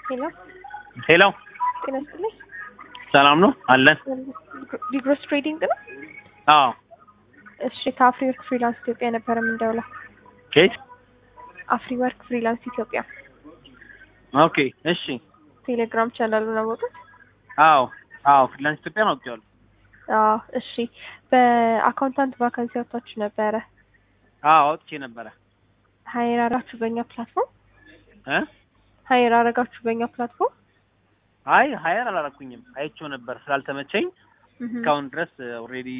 ሄሎ ሄሎ ጤና ይስጥልኝ። ሰላም ነው አለን። ዲግሮስ ትሬዲንግ ነው? አዎ። እሺ ከአፍሪወርክ ፍሪላንስ ኢትዮጵያ ነበር የምንደውለው። ከየት? አፍሪወርክ ፍሪላንስ ኢትዮጵያ። ኦኬ እሺ። ቴሌግራም ቻናሉን አወቁት? አዎ አዎ፣ ፍሪላንስ ኢትዮጵያ ነው አውቄዋለሁ። አዎ እሺ። በአካውንታንት ቫካንሲ አውጥታችሁ ነበረ? አዎ አውጥቼ ነበረ። ሀይር አራችሁ በእኛ ፕላትፎርም? እ ሀይር አረጋችሁ በእኛ ፕላትፎርም? አይ ሀየር አላረኩኝም፣ አይቼው ነበር ስላልተመቸኝ እስካሁን ድረስ ኦልሬዲ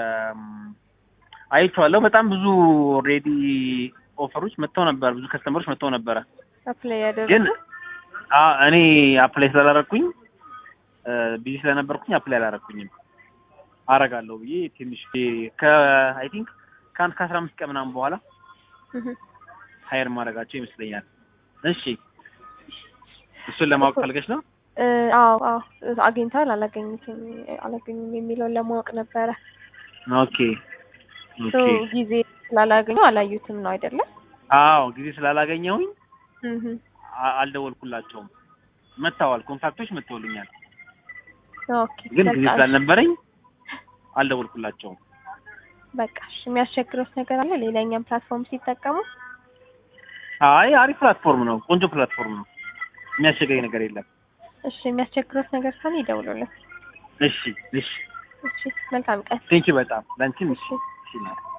አይቼዋለሁ። በጣም ብዙ ኦልሬዲ ኦፈሮች መጥተው ነበር፣ ብዙ ከስተመሮች መጥተው ነበረ። አፕላይ ያደረጉ ግን እኔ አፕላይ ስላላረኩኝ ቢዚ ስለነበርኩኝ አፕላይ አላረኩኝም። አረጋለሁ ብዬ ትንሽ አይ ቲንክ ከ15 ቀን ምናምን በኋላ ሀየር ማድረጋቸው ይመስለኛል። እሺ እሱን ለማወቅ ፈልገሽ ነው? አዎ አዎ፣ አግኝተዋል አላገኙም የሚለውን ለማወቅ ነበረ። ኦኬ ሶ ጊዜ ስላላገኙ አላዩትም ነው አይደለም? አዎ ጊዜ ስላላገኘሁኝ አልደወልኩላቸውም። መጥተዋል፣ ኮንታክቶች መጥተውልኛል። ኦኬ ግን ጊዜ ስላልነበረኝ አልደወልኩላቸውም። በቃ እሺ። የሚያስቸግረው ነገር አለ ሌላኛም ፕላትፎርም ሲጠቀሙ? አይ አሪፍ ፕላትፎርም ነው፣ ቆንጆ ፕላትፎርም ነው። የሚያስቸግረኝ ነገር የለም። እሺ የሚያስቸግረው ነገር ካለ ይደውሉልን። እሺ እሺ እሺ መልካም ቀን። ቴንኪው በጣም ላንቺም። እሺ እሺ